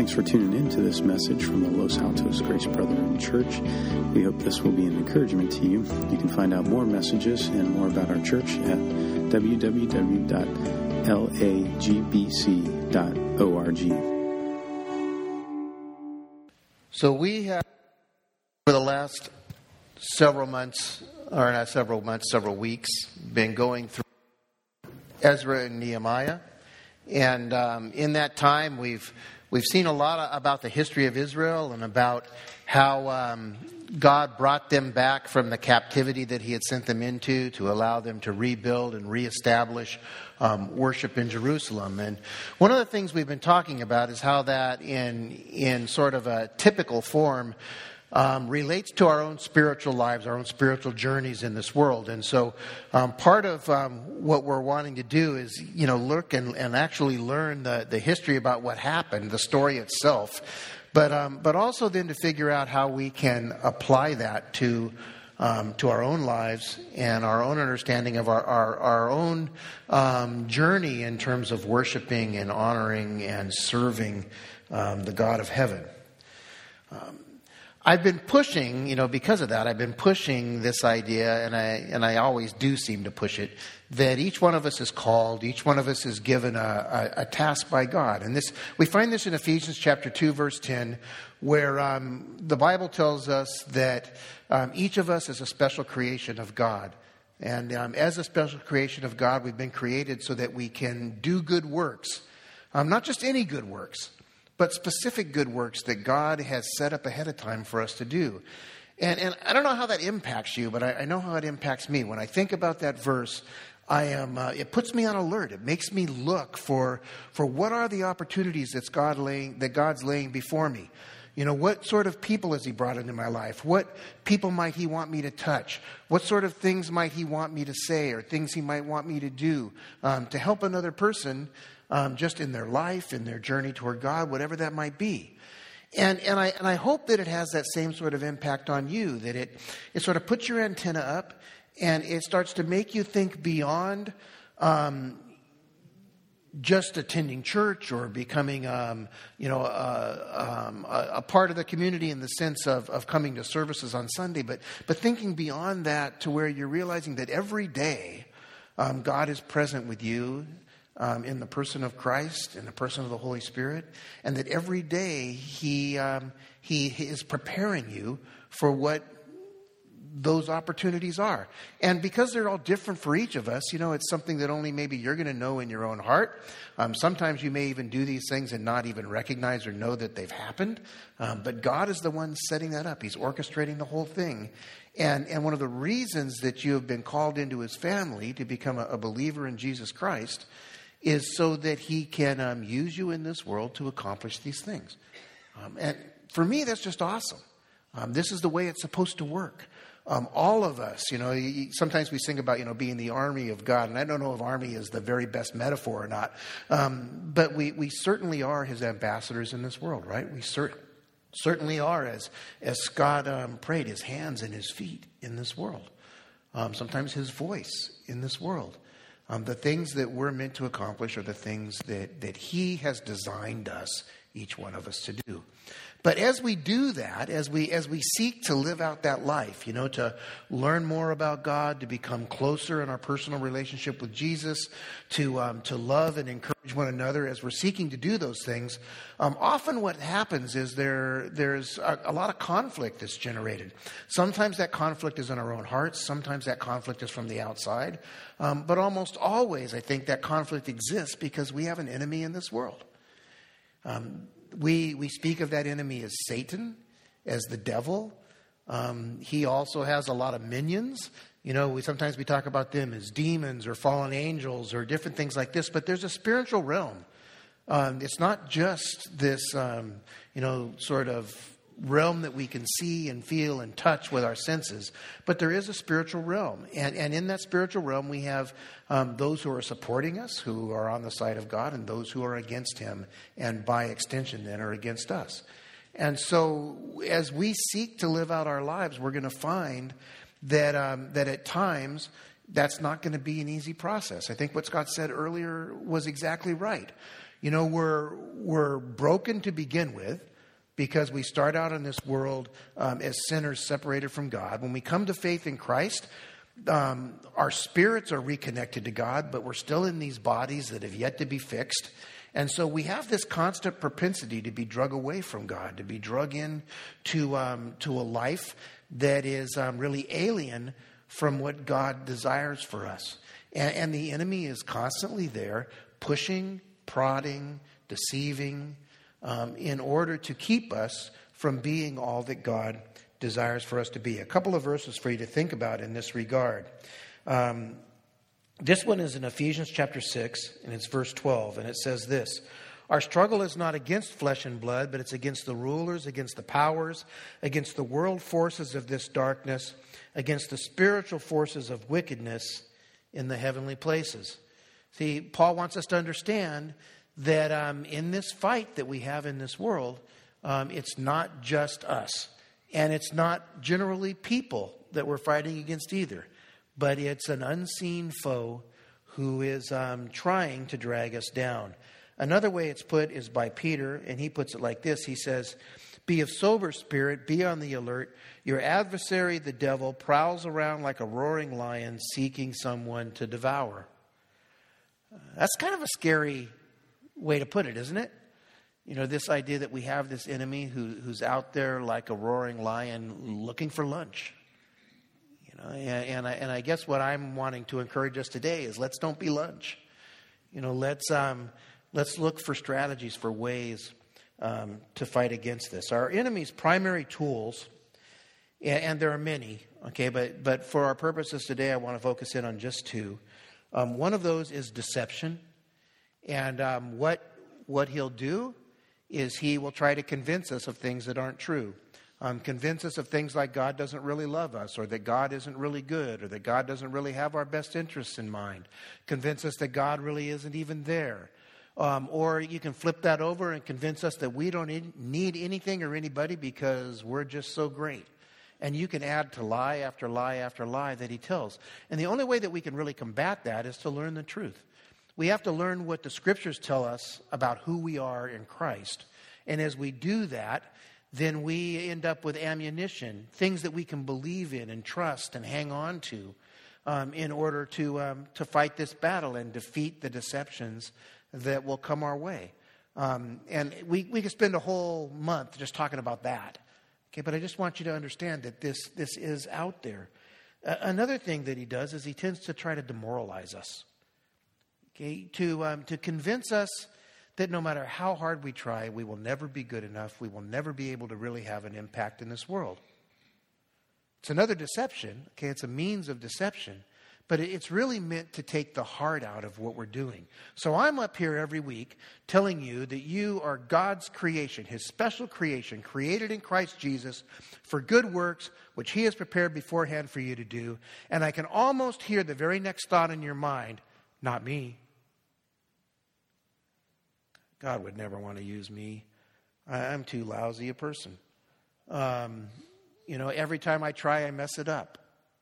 Thanks for tuning in to this message from the Los Altos Grace Brethren Church. We hope this will be an encouragement to you. You can find out more messages and more about our church at www.lagbc.org. So we have, for the last several months, or not several months, several weeks, been going through Ezra and Nehemiah. And in that time, we've seen a lot about the history of Israel and about how God brought them back from the captivity that He had sent them into to allow them to rebuild and reestablish worship in Jerusalem. And one of the things we've been talking about is how that in sort of a typical form relates to our own spiritual lives, our own spiritual journeys in this world. And so part of what we're wanting to do is, look and actually learn the history about what happened, the story itself, but also then to figure out how we can apply that to our own lives and our own understanding of our own journey in terms of worshiping and honoring and serving the God of heaven. I've been pushing, because of that, I've been pushing this idea, and I always do seem to push it, that each one of us is called, each one of us is given a task by God. And we find this in Ephesians chapter 2, verse 10, where the Bible tells us that each of us is a special creation of God. And as a special creation of God, we've been created so that we can do good works. Not just any good works, but specific good works that God has set up ahead of time for us to do. And I don't know how that impacts you, but I know how it impacts me. When I think about that verse, it puts me on alert. It makes me look for what are the opportunities that God's laying before me. What sort of people has He brought into my life? What people might He want me to touch? What sort of things might He want me to say, or things He might want me to do to help another person just in their life, in their journey toward God, whatever that might be. And I hope that it has that same sort of impact on you, that it sort of puts your antenna up and it starts to make you think beyond just attending church or becoming a part of the community in the sense of coming to services on Sunday, but thinking beyond that to where you're realizing that every day God is present with you in the person of Christ, in the person of the Holy Spirit, and that every day He is preparing you for what those opportunities are. And because they're all different for each of us, it's something that only maybe you're going to know in your own heart. Sometimes you may even do these things and not even recognize or know that they've happened. But God is the one setting that up. He's orchestrating the whole thing. And one of the reasons that you have been called into His family to become a believer in Jesus Christ is so that He can use you in this world to accomplish these things. And for me, that's just awesome. This is the way it's supposed to work. All of us, sometimes we sing about, being the army of God. And I don't know if army is the very best metaphor or not. But we certainly are His ambassadors in this world, right? We certainly are, as Scott prayed, His hands and His feet in this world. Sometimes His voice in this world. The things that we're meant to accomplish are the things that He has designed us, each one of us, to do. But as we do that, as we seek to live out that life, to learn more about God, to become closer in our personal relationship with Jesus, to love and encourage one another, as we're seeking to do those things, often what happens is there's a lot of conflict that's generated. Sometimes that conflict is in our own hearts. Sometimes that conflict is from the outside. But almost always, I think that conflict exists because we have an enemy in this world. We speak of that enemy as Satan, as the devil. He also has a lot of minions. Sometimes we talk about them as demons or fallen angels or different things like this. But there's a spiritual realm. It's not just this, sort of realm that we can see and feel and touch with our senses, but there is a spiritual realm. And in that spiritual realm, we have those who are supporting us, who are on the side of God, and those who are against Him, and by extension then are against us. And so as we seek to live out our lives, we're going to find that at times that's not going to be an easy process. I think what Scott said earlier was exactly right. We're broken to begin with because we start out in this world as sinners separated from God. When we come to faith in Christ, our spirits are reconnected to God, but we're still in these bodies that have yet to be fixed. And so we have this constant propensity to be drug away from God, to be drug in to a life that is really alien from what God desires for us. And the enemy is constantly there, pushing, prodding, deceiving, in order to keep us from being all that God desires for us to be. A couple of verses for you to think about in this regard. This one is in Ephesians chapter 6, and it's verse 12, and it says this: "Our struggle is not against flesh and blood, but it's against the rulers, against the powers, against the world forces of this darkness, against the spiritual forces of wickedness in the heavenly places." See, Paul wants us to understand that in this fight that we have in this world, it's not just us. And it's not generally people that we're fighting against either. But it's an unseen foe who is trying to drag us down. Another way it's put is by Peter, and he puts it like this. He says, "Be of sober spirit, be on the alert. Your adversary, the devil, prowls around like a roaring lion seeking someone to devour." That's kind of a scary way to put it, isn't it? This idea that we have this enemy who's out there like a roaring lion looking for lunch. And I guess what I'm wanting to encourage us today is let's don't be lunch. Let's look for strategies, for ways to fight against this. Our enemy's primary tools, and there are many, okay, but for our purposes today, I want to focus in on just two. One of those is deception, and what he'll do is he will try to convince us of things that aren't true. Convince us of things like God doesn't really love us, or that God isn't really good, or that God doesn't really have our best interests in mind. Convince us that God really isn't even there. Or you can flip that over and convince us that we don't need anything or anybody because we're just so great. And you can add to lie after lie after lie that he tells. And the only way that we can really combat that is to learn the truth. We have to learn what the Scriptures tell us about who we are in Christ. And as we do that, then we end up with ammunition, things that we can believe in and trust and hang on to in order to fight this battle and defeat the deceptions that will come our way. And we could spend a whole month just talking about that. Okay, but I just want you to understand that this is out there. Another thing that he does is he tends to try to demoralize us. Okay, to convince us that no matter how hard we try, we will never be good enough. We will never be able to really have an impact in this world. It's another deception. Okay, it's a means of deception. But it's really meant to take the heart out of what we're doing. So I'm up here every week telling you that you are God's creation, His special creation, created in Christ Jesus for good works, which He has prepared beforehand for you to do. And I can almost hear the very next thought in your mind, not me. God would never want to use me. I'm too lousy a person. Every time I try, I mess it up.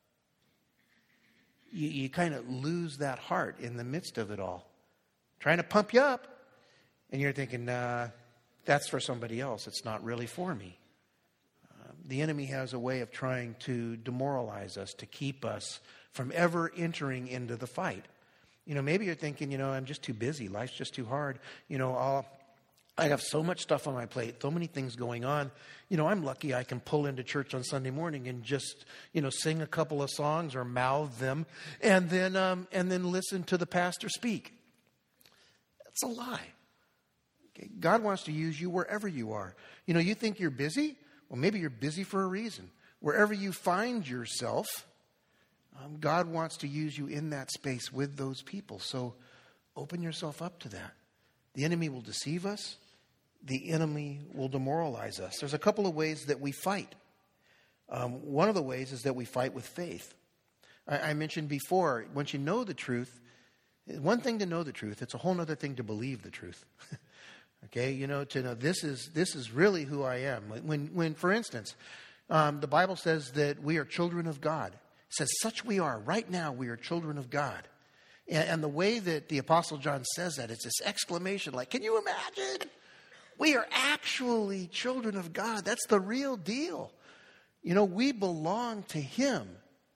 You kind of lose that heart in the midst of it all. Trying to pump you up. And you're thinking, that's for somebody else. It's not really for me. The enemy has a way of trying to demoralize us, to keep us from ever entering into the fight. Maybe you're thinking, I'm just too busy. Life's just too hard. I have so much stuff on my plate, so many things going on. I'm lucky I can pull into church on Sunday morning and just, sing a couple of songs or mouth them and then listen to the pastor speak. That's a lie. Okay? God wants to use you wherever you are. You think you're busy? Well, maybe you're busy for a reason. Wherever you find yourself, God wants to use you in that space with those people. So open yourself up to that. The enemy will deceive us. The enemy will demoralize us. There's a couple of ways that we fight. One of the ways is that we fight with faith. I mentioned before, once you know the truth, one thing to know the truth, it's a whole other thing to believe the truth. Okay, to know this is really who I am. When for instance, the Bible says that we are children of God. It says, such we are. Right now, we are children of God. And the way that the Apostle John says that, it's this exclamation like, can you imagine? We are actually children of God. That's the real deal. We belong to him.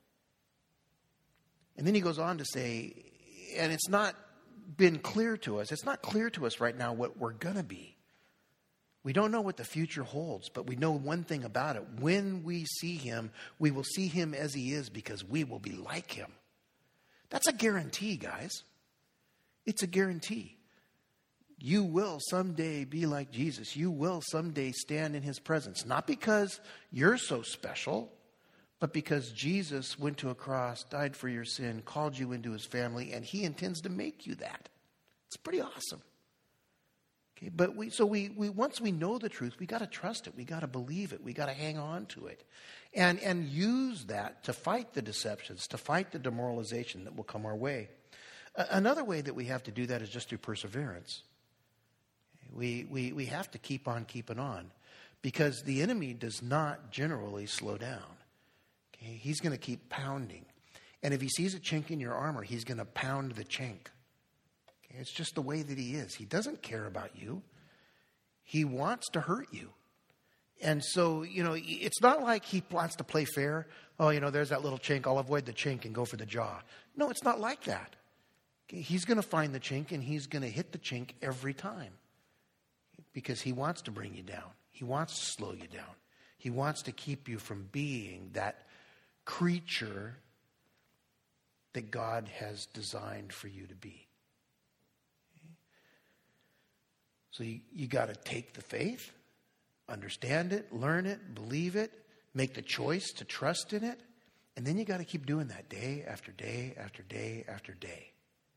And then he goes on to say, and it's not been clear to us. It's not clear to us right now what we're going to be. We don't know what the future holds, but we know one thing about it. When we see him, we will see him as he is because we will be like him. That's a guarantee, guys. It's a guarantee. You will someday be like Jesus. You will someday stand in his presence. Not because you're so special, but because Jesus went to a cross, died for your sin, called you into his family, and he intends to make you that. It's pretty awesome. Okay, but we once we know the truth, we got to trust it. We got to believe it. We got to hang on to it, and use that to fight the deceptions, to fight the demoralization that will come our way. Another way that we have to do that is just through perseverance. We have to keep on keeping on, because the enemy does not generally slow down. Okay? He's going to keep pounding, and if he sees a chink in your armor, he's going to pound the chink. It's just the way that he is. He doesn't care about you. He wants to hurt you. And so, it's not like he wants to play fair. Oh, there's that little chink. I'll avoid the chink and go for the jaw. No, it's not like that. Okay? He's going to find the chink, and he's going to hit the chink every time. Because he wants to bring you down. He wants to slow you down. He wants to keep you from being that creature that God has designed for you to be. So you got to take the faith, understand it, learn it, believe it, make the choice to trust in it, and then you got to keep doing that day after day after day after day.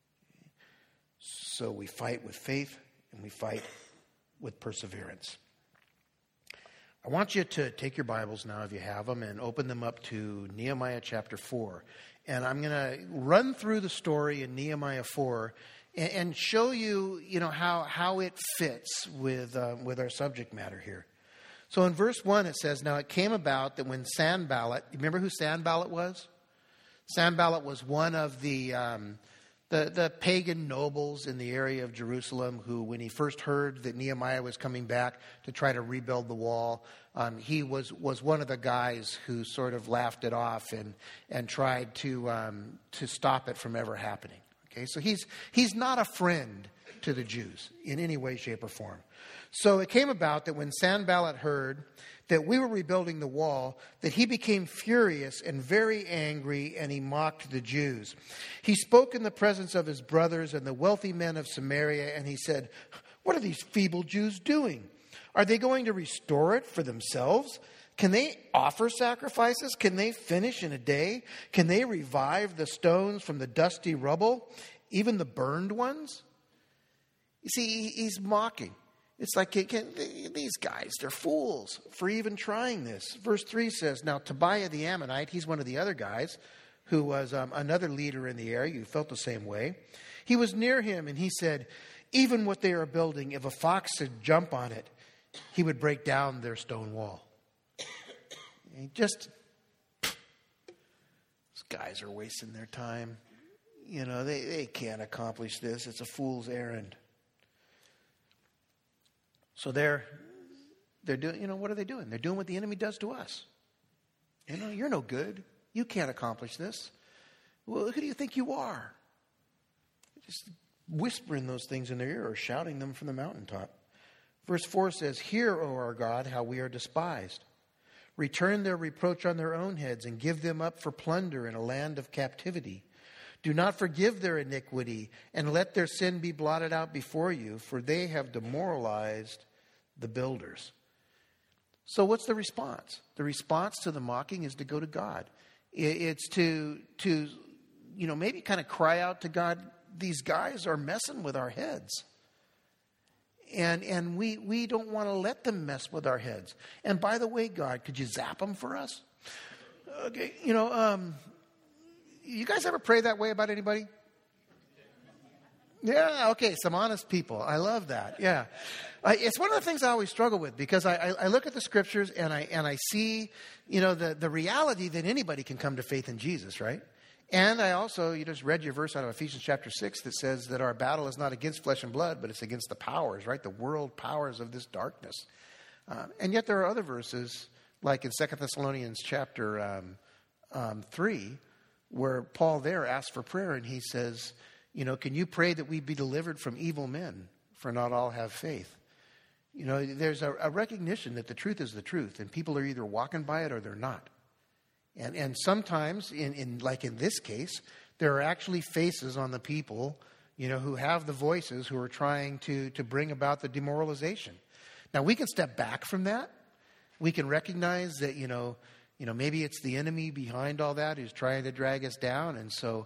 So we fight with faith and we fight with perseverance. I want you to take your Bibles now, if you have them, and open them up to Nehemiah chapter 4. And I'm going to run through the story in Nehemiah 4 and show you, how it fits with our subject matter here. So in verse 1 it says, now it came about that when Sanballat, you remember who Sanballat was? Sanballat was one of the pagan nobles in the area of Jerusalem who, when he first heard that Nehemiah was coming back to try to rebuild the wall, he was one of the guys who sort of laughed it off and tried to stop it from ever happening. Okay, so he's not a friend to the Jews in any way, shape, or form. So it came about that when Sanballat heard that we were rebuilding the wall, that he became furious and very angry, and he mocked the Jews. He spoke in the presence of his brothers and the wealthy men of Samaria, and he said, what are these feeble Jews doing? Are they going to restore it for themselves? Can they offer sacrifices? Can they finish in a day? Can they revive the stones from the dusty rubble, even the burned ones? You see, he's mocking. It's like, these guys, they're fools for even trying this. Verse 3 says, now Tobiah the Ammonite, he's one of the other guys who was another leader in the area. You felt the same way. He was near him, and he said, even what they are building, if a fox should jump on it, he would break down their stone wall. These guys are wasting their time. They can't accomplish this. It's a fool's errand. So they're doing, what are they doing? They're doing what the enemy does to us. You're no good. You can't accomplish this. Well, who do you think you are? Just whispering those things in their ear or shouting them from the mountaintop. Verse 4 says, hear, O our God, how we are despised. Return their reproach on their own heads and give them up for plunder in a land of captivity. Do not forgive their iniquity and let their sin be blotted out before you, for they have demoralized the builders. So what's the response? The response to the mocking is to go to God. It's to maybe kind of cry out to God, these guys are messing with our heads. And we don't want to let them mess with our heads. And by the way, God, could you zap them for us? Okay, you guys ever pray that way about anybody? Yeah, okay, some honest people. I love that. Yeah. It's one of the things I always struggle with, because I look at the scriptures and I see, the reality that anybody can come to faith in Jesus, right? And you just read your verse out of Ephesians chapter 6 that says that our battle is not against flesh and blood, but it's against the powers, right? The world powers of this darkness. And yet there are other verses, like in 2 Thessalonians chapter 3, where Paul there asks for prayer, and he says, can you pray that we be delivered from evil men, for not all have faith. There's a recognition that the truth is the truth, and people are either walking by it or they're not. And sometimes, like in this case, there are actually faces on the people, who have the voices who are trying to bring about the demoralization. Now, we can step back from that. We can recognize that, maybe it's the enemy behind all that who's trying to drag us down. And so,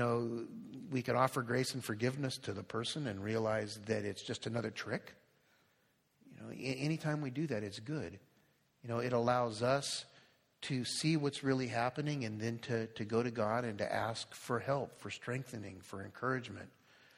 we can offer grace and forgiveness to the person and realize that it's just another trick. Anytime we do that, it's good. It allows us to see what's really happening and then to go to God and to ask for help, for strengthening, for encouragement.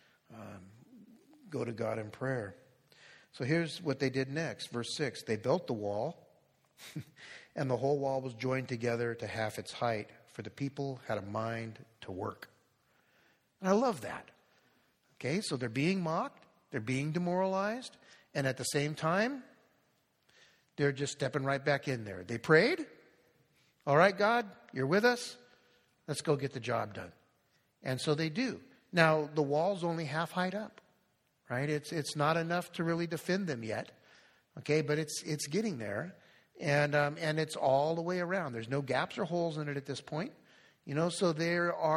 Go to God in prayer. So here's what they did next. Verse 6, they built the wall, and the whole wall was joined together to half its height, for the people had a mind to work. And I love that. Okay, so they're being mocked, they're being demoralized, and at the same time, they're just stepping right back in there. They prayed. All right, God, you're with us. Let's go get the job done. And so they do. Now, the wall's only half height up, right? It's not enough to really defend them yet, okay? But it's getting there, and it's all the way around. There's no gaps or holes in it at this point, So they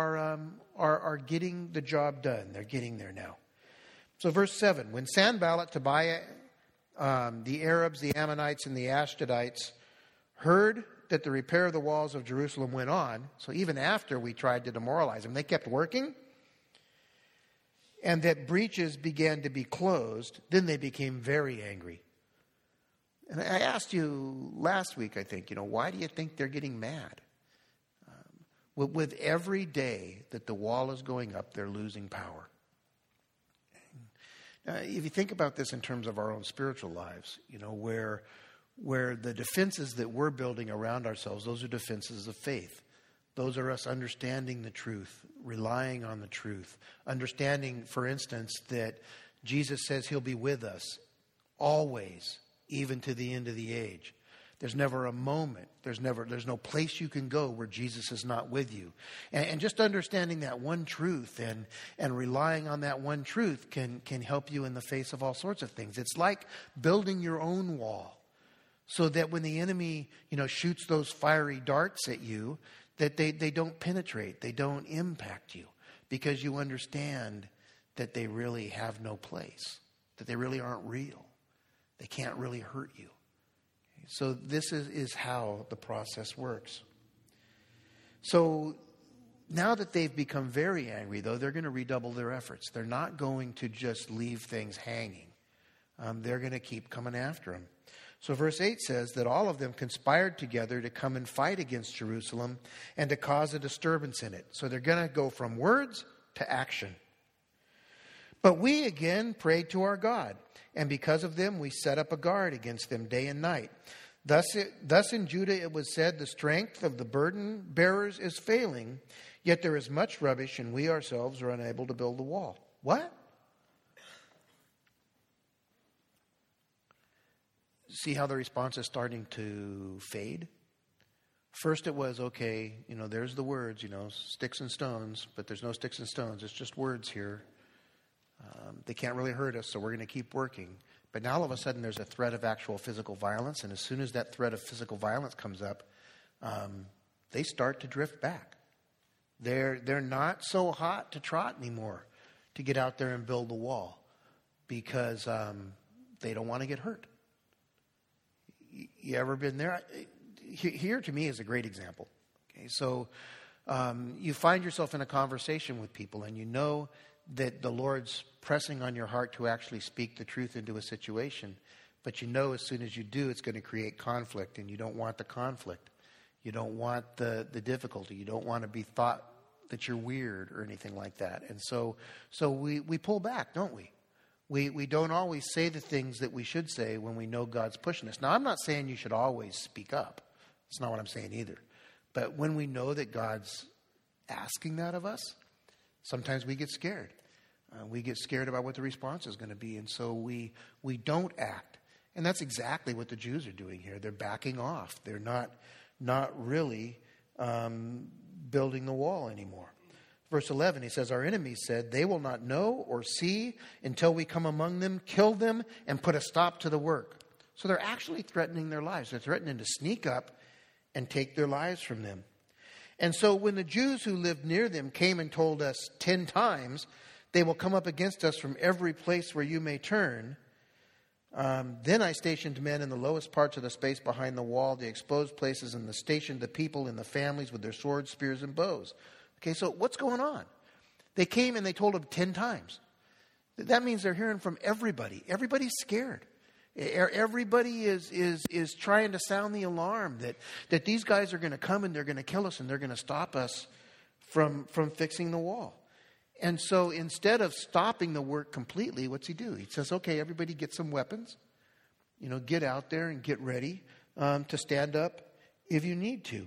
are getting the job done. They're getting there now. So verse 7, when Sanballat, Tobiah, the Arabs, the Ammonites, and the Ashdodites heard that the repair of the walls of Jerusalem went on, so even after we tried to demoralize them, they kept working, and that breaches began to be closed, then they became very angry. And I asked you last week, I think, why do you think they're getting mad? With every day that the wall is going up, they're losing power. If you think about this in terms of our own spiritual lives, where the defenses that we're building around ourselves, those are defenses of faith. Those are us understanding the truth, relying on the truth, understanding, for instance, that Jesus says he'll be with us always, even to the end of the age. There's never a moment, there's no place you can go where Jesus is not with you. And just understanding that one truth and relying on that one truth can help you in the face of all sorts of things. It's like building your own wall, so that when the enemy, shoots those fiery darts at you, that they don't penetrate, they don't impact you, because you understand that they really have no place, that they really aren't real. They can't really hurt you. So this is how the process works. So now that they've become very angry, though, they're going to redouble their efforts. They're not going to just leave things hanging. They're going to keep coming after them. So verse 8 says that all of them conspired together to come and fight against Jerusalem and to cause a disturbance in it. So they're going to go from words to action. But we again prayed to our God, and because of them we set up a guard against them day and night. Thus in Judah it was said, the strength of the burden bearers is failing, yet there is much rubbish, and we ourselves are unable to build the wall. What? See how the response is starting to fade? First it was, okay, there's the words, sticks and stones, but there's no sticks and stones. It's just words here. They can't really hurt us, so we're going to keep working. But now all of a sudden there's a threat of actual physical violence, and as soon as that threat of physical violence comes up, they start to drift back. They're not so hot to trot anymore to get out there and build the wall, because they don't want to get hurt. You ever been there? Here to me is a great example. Okay, so you find yourself in a conversation with people, and you know that the Lord's pressing on your heart to actually speak the truth into a situation, but you know as soon as you do, it's going to create conflict, and you don't want the conflict. You don't want the difficulty. You don't want to be thought that you're weird or anything like that. And so we pull back, don't we? We don't always say the things that we should say when we know God's pushing us. Now, I'm not saying you should always speak up. That's not what I'm saying either. But when we know that God's asking that of us, sometimes we get scared. We get scared about what the response is going to be, and so we don't act. And that's exactly what the Jews are doing here. They're backing off. They're not really building the wall anymore. Verse 11, he says, our enemies said, they will not know or see until we come among them, kill them, and put a stop to the work. So they're actually threatening their lives. They're threatening to sneak up and take their lives from them. And so when the Jews who lived near them came and told us 10 times, they will come up against us from every place where you may turn. Then I stationed men in the lowest parts of the space behind the wall, the exposed places, and stationed the people and the families with their swords, spears, and bows. Okay, so what's going on? They came and they told them 10 times. That means they're hearing from everybody. Everybody's scared. Everybody is trying to sound the alarm that these guys are going to come and they're going to kill us and they're going to stop us from fixing the wall. And so instead of stopping the work completely, what's he do? He says, okay, everybody get some weapons. Get out there and get ready to stand up if you need to.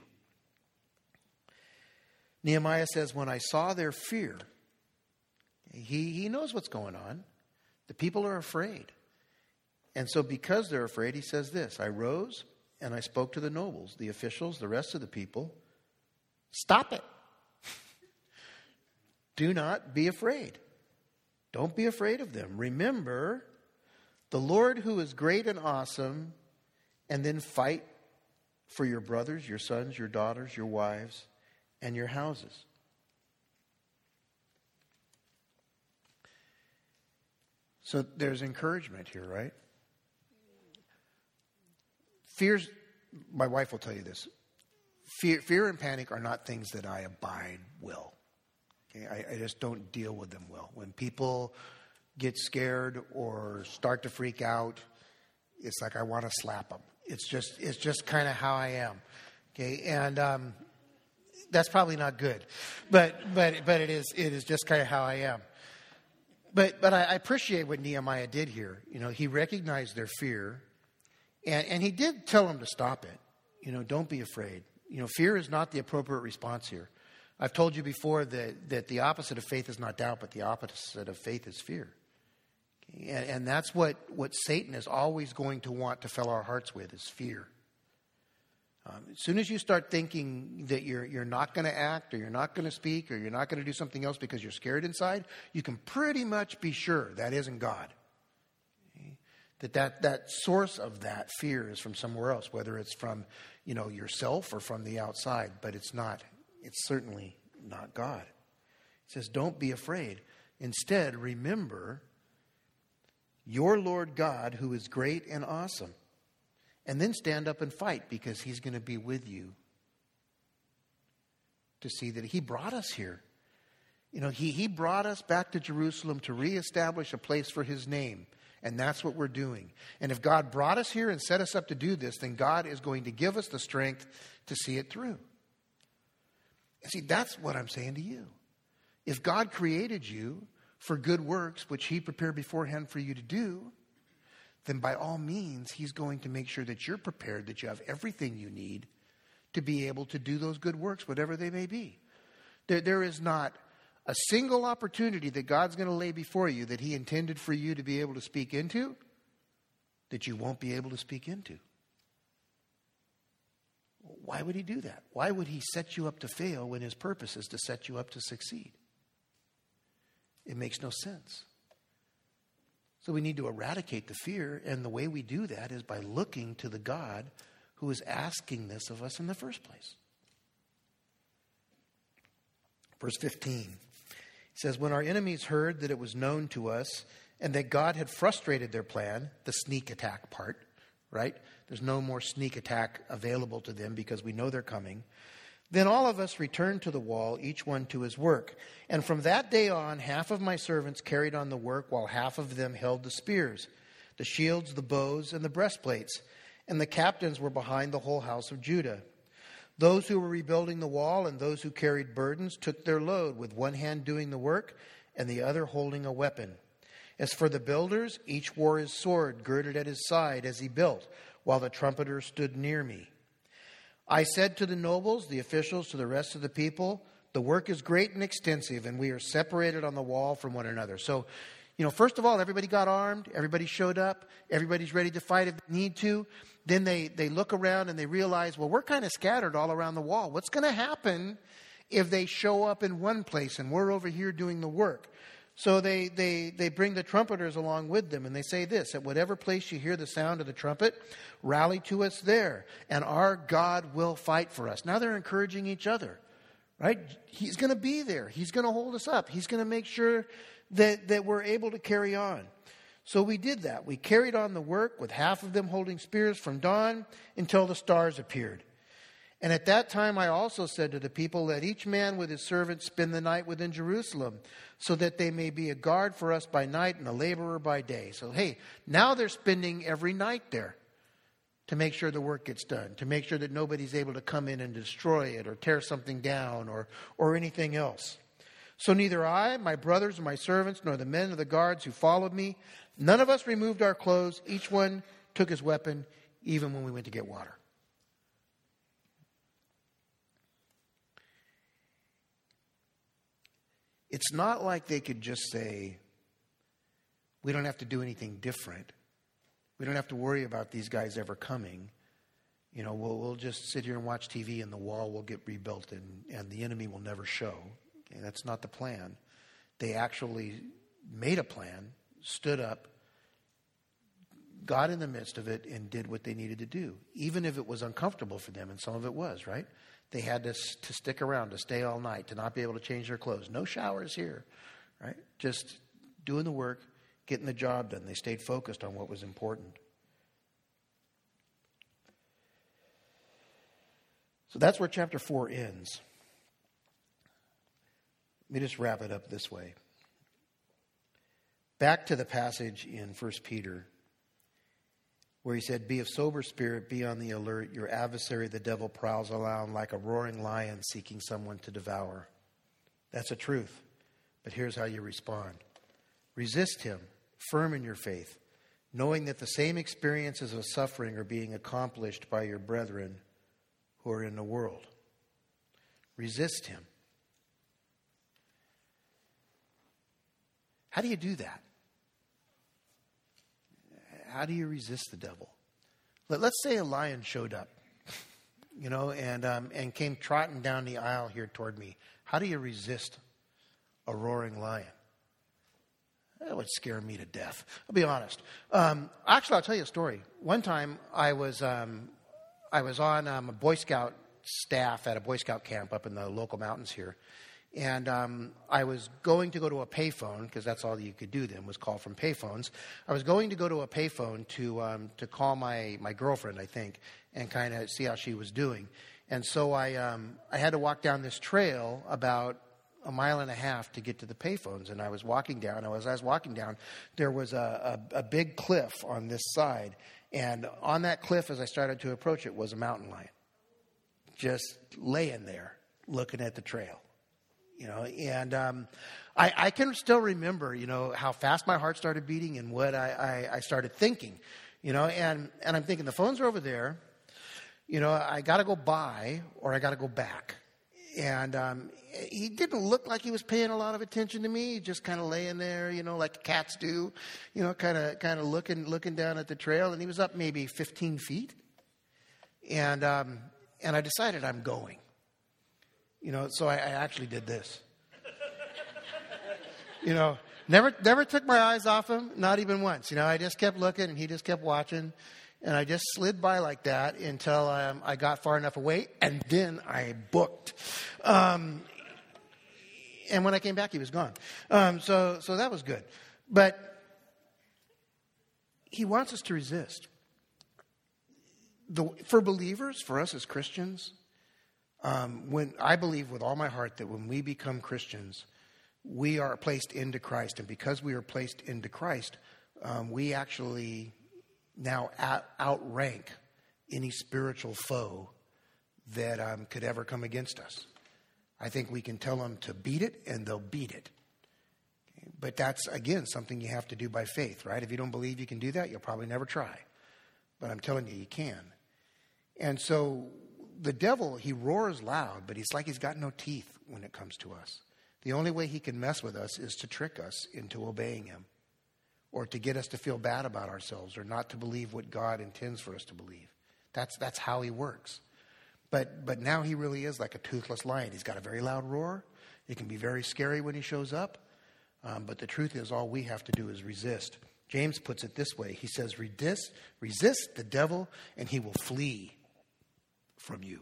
Nehemiah says, when I saw their fear, he knows what's going on. The people are afraid. And so because they're afraid, he says this, I rose and I spoke to the nobles, the officials, the rest of the people. Stop it. Do not be afraid. Don't be afraid of them. Remember the Lord who is great and awesome, and then fight for your brothers, your sons, your daughters, your wives, and your houses. So there's encouragement here, right? Fears, my wife will tell you this. Fear and panic are not things that I abide well. Okay? I just don't deal with them well. When people get scared or start to freak out, it's like I want to slap them. It's just kind of how I am. Okay, and that's probably not good, but it is just kind of how I am. But I appreciate what Nehemiah did here. He recognized their fear, and he did tell them to stop it. Don't be afraid. Fear is not the appropriate response here. I've told you before that the opposite of faith is not doubt, but the opposite of faith is fear. Okay? And that's what Satan is always going to want to fill our hearts with, is fear. As soon as you start thinking that you're not going to act, or you're not going to speak, or you're not going to do something else because you're scared inside, you can pretty much be sure that isn't God. Okay? That source of that fear is from somewhere else, whether it's from yourself or from the outside, but it's not. It's certainly not God. It says, don't be afraid. Instead, remember your Lord God, who is great and awesome. And then stand up and fight, because he's going to be with you to see that he brought us here. He brought us back to Jerusalem to reestablish a place for his name. And that's what we're doing. And if God brought us here and set us up to do this, then God is going to give us the strength to see it through. And see, that's what I'm saying to you. If God created you for good works, which he prepared beforehand for you to do, then by all means, he's going to make sure that you're prepared, that you have everything you need to be able to do those good works, whatever they may be. There is not a single opportunity that God's going to lay before you that he intended for you to be able to speak into that you won't be able to speak into. Why would he do that? Why would he set you up to fail when his purpose is to set you up to succeed? It makes no sense. So we need to eradicate the fear, and the way we do that is by looking to the God who is asking this of us in the first place. Verse 15 says, when our enemies heard that it was known to us and that God had frustrated their plan, the sneak attack part, right? There's no more sneak attack available to them because we know they're coming. Then all of us returned to the wall, each one to his work. And from that day on, half of my servants carried on the work, while half of them held the spears, the shields, the bows, and the breastplates. And the captains were behind the whole house of Judah. Those who were rebuilding the wall and those who carried burdens took their load, with one hand doing the work and the other holding a weapon. As for the builders, each wore his sword girded at his side as he built, while the trumpeter stood near me. I said to the nobles, the officials, to the rest of the people, The work is great and extensive, and we are separated on the wall from one another. So, first of all, everybody got armed. Everybody showed up. Everybody's ready to fight if they need to. Then they look around and they realize, well, we're kind of scattered all around the wall. What's going to happen if they show up in one place and we're over here doing the work? So they bring the trumpeters along with them, and they say this: at whatever place you hear the sound of the trumpet, rally to us there, and our God will fight for us. Now they're encouraging each other, right? He's going to be there. He's going to hold us up. He's going to make sure that we're able to carry on. So we did that. We carried on the work with half of them holding spears from dawn until the stars appeared. And at that time I also said to the people, let each man with his servant spend the night within Jerusalem, so that they may be a guard for us by night and a laborer by day. So, hey, now they're spending every night there to make sure the work gets done, to make sure that nobody's able to come in and destroy it or tear something down or anything else. So neither I, my brothers, and my servants, nor the men of the guards who followed me, none of us removed our clothes. Each one took his weapon, even when we went to get water. It's not like they could just say, we don't have to do anything different. We don't have to worry about these guys ever coming. We'll just sit here and watch TV and the wall will get rebuilt and the enemy will never show. Okay, that's not the plan. They actually made a plan, stood up, got in the midst of it, and did what they needed to do, even if it was uncomfortable for them, and some of it was, right? They had to stick around, to stay all night, to not be able to change their clothes. No showers here, right? Just doing the work, getting the job done. They stayed focused on what was important. So that's where chapter 4 ends. Let me just wrap it up this way. Back to the passage in 1 Peter, where he said, be of sober spirit, be on the alert. Your adversary, the devil, prowls around like a roaring lion seeking someone to devour. That's a truth. But here's how you respond. Resist him, firm in your faith, knowing that the same experiences of suffering are being accomplished by your brethren who are in the world. Resist him. How do you do that? How do you resist the devil? Let's say a lion showed up, and came trotting down the aisle here toward me. How do you resist a roaring lion? That would scare me to death. I'll be honest. Actually, I'll tell you a story. One time I was on a Boy Scout staff at a Boy Scout camp up in the local mountains here. And I was going to go to a payphone, because that's all you could do then, was call from payphones. I was going to go to a payphone to call my girlfriend, I think, and kind of see how she was doing. And so I had to walk down this trail about a mile and a half to get to the payphones. And I was walking down. As I was walking down, there was a big cliff on this side. And on that cliff, as I started to approach it, was a mountain lion, just laying there looking at the trail. I can still remember, how fast my heart started beating and what I started thinking, and I'm thinking the phones are over there, I got to go by or I got to go back. And he didn't look like he was paying a lot of attention to me, just kind of laying there, like cats do, kind of looking down at the trail. And he was up maybe 15 feet. And I decided I'm going. So I actually did this. Never took my eyes off him, not even once. I just kept looking and he just kept watching. And I just slid by like that until I got far enough away, and then I booked. And when I came back, he was gone. So that was good. But he wants us to resist. For believers, for us as Christians, when I believe with all my heart that when we become Christians, we are placed into Christ. And because we are placed into Christ, we actually now outrank any spiritual foe that could ever come against us. I think we can tell them to beat it, and they'll beat it. Okay? But that's, again, something you have to do by faith, right? If you don't believe you can do that, you'll probably never try. But I'm telling you, you can. And so the devil, he roars loud, but he's like he's got no teeth when it comes to us. The only way he can mess with us is to trick us into obeying him, or to get us to feel bad about ourselves, or not to believe what God intends for us to believe. That's how he works. But now he really is like a toothless lion. He's got a very loud roar. It can be very scary when he shows up. But the truth is, all we have to do is resist. James puts it this way. He says, resist the devil, and he will flee from you.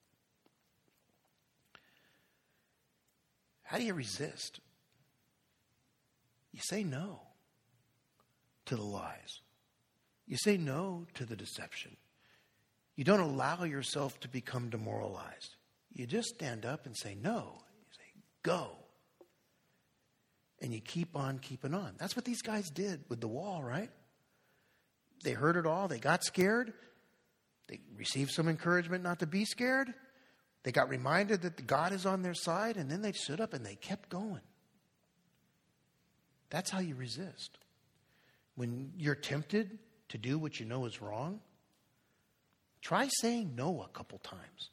How do you resist? You say no to the lies. You say no to the deception. You don't allow yourself to become demoralized. You just stand up and say no. You say, go. And you keep on keeping on. That's what these guys did with the wall, right? They heard it all. They got scared. They received some encouragement not to be scared. They got reminded that God is on their side, and then they stood up and they kept going. That's how you resist. When you're tempted to do what you know is wrong, try saying no a couple times.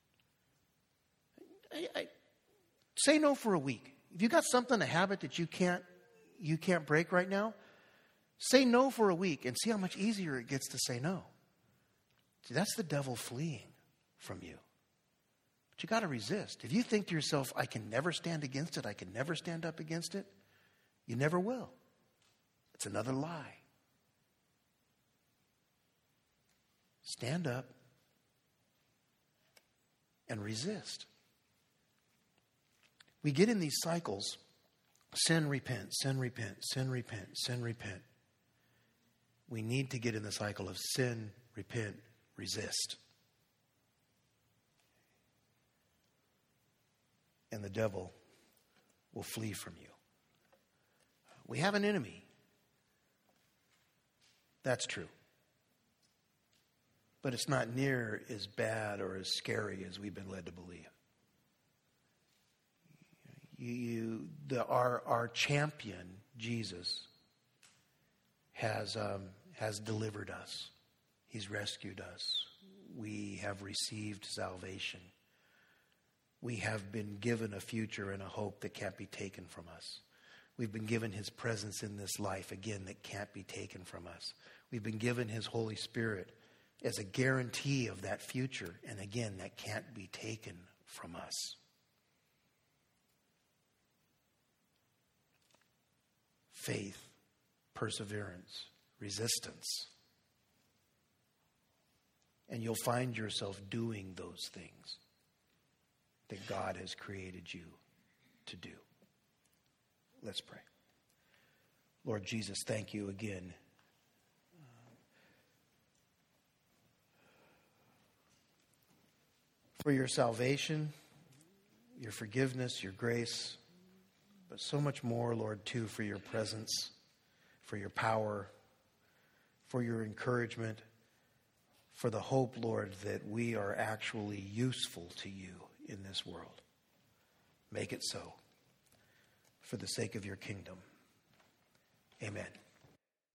Say no for a week. If you got something, a habit that you can't break right now, say no for a week and see how much easier it gets to say no. See, that's the devil fleeing from you. But you got to resist. If you think to yourself, I can never stand against it, I can never stand up against it, you never will. It's another lie. Stand up and resist. We get in these cycles. Sin, repent, sin, repent, sin, repent, sin, repent. We need to get in the cycle of sin, repent, resist. And the devil will flee from you. We have an enemy. That's true. But it's not near as bad or as scary as we've been led to believe. Our champion, Jesus, has delivered us. He's rescued us. We have received salvation. We have been given a future and a hope that can't be taken from us. We've been given his presence in this life, again, that can't be taken from us. We've been given his Holy Spirit as a guarantee of that future, and again, that can't be taken from us. Faith, perseverance, resistance. And you'll find yourself doing those things that God has created you to do. Let's pray. Lord Jesus, thank you again for your salvation, your forgiveness, your grace, but so much more, Lord, too, for your presence, for your power, for your encouragement, for the hope, Lord, that we are actually useful to you in this world. Make it so, for the sake of your kingdom. Amen.